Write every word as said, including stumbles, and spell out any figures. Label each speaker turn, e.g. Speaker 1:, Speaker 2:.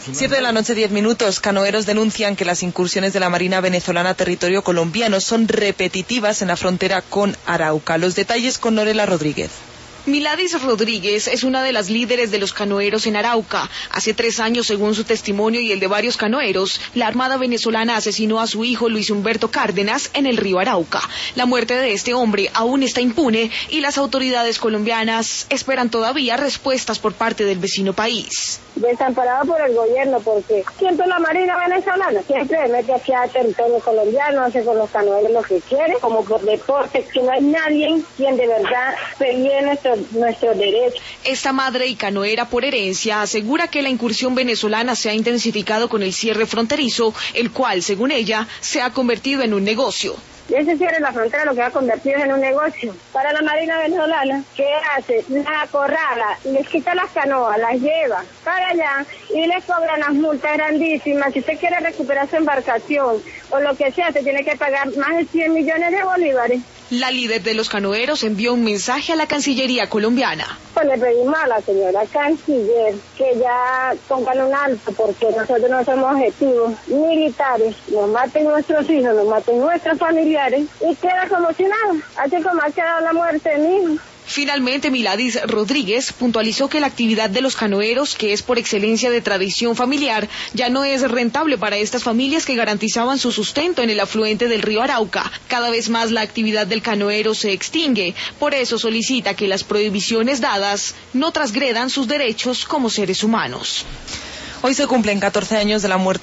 Speaker 1: Siete de la noche, diez minutos. Canoeros denuncian que las incursiones de la Marina venezolana a territorio colombiano son repetitivas en la frontera con Arauca. Los detalles con Norela Rodríguez.
Speaker 2: Miladis Rodríguez es una de las líderes de los canoeros en Arauca. Hace tres años, según su testimonio y el de varios canoeros, la Armada venezolana asesinó a su hijo Luis Humberto Cárdenas en el río Arauca. La muerte de este hombre aún está impune y las autoridades colombianas esperan todavía respuestas por parte del vecino país.
Speaker 3: Desamparado por el gobierno, porque siempre la Marina venezolana siempre mete aquí a territorio colombiano, hace con los canoeros lo que quiere, como por deporte, que no hay nadie quien de verdad pelee nuestros nuestro derechos.
Speaker 2: Esta madre y canoera por herencia asegura que la incursión venezolana se ha intensificado con el cierre fronterizo, el cual, según ella, se ha convertido en un negocio.
Speaker 3: Y ese cierre de la frontera lo que ha convertido en un negocio. Para la Marina venezolana, ¿qué hace? La acorrala, les quita las canoas, las lleva para allá y les cobran las multas grandísimas. Si usted quiere recuperar su embarcación o lo que sea, se tiene que pagar más de cien millones de bolívares.
Speaker 2: La líder de los canoeros envió un mensaje a la Cancillería colombiana.
Speaker 3: Pues le pedimos a la señora canciller que ya pongan un alto, porque nosotros no somos objetivos militares. Nos maten nuestros hijos, nos maten nuestros familiares y queda como si nada, así como ha quedado la muerte de mi hijo.
Speaker 2: Finalmente, Miladis Rodríguez puntualizó que la actividad de los canoeros, que es por excelencia de tradición familiar, ya no es rentable para estas familias que garantizaban su sustento en el afluente del río Arauca. Cada vez más la actividad del canoero se extingue. Por eso solicita que las prohibiciones dadas no transgredan sus derechos como seres humanos.
Speaker 1: Hoy se cumplen catorce años de la muerte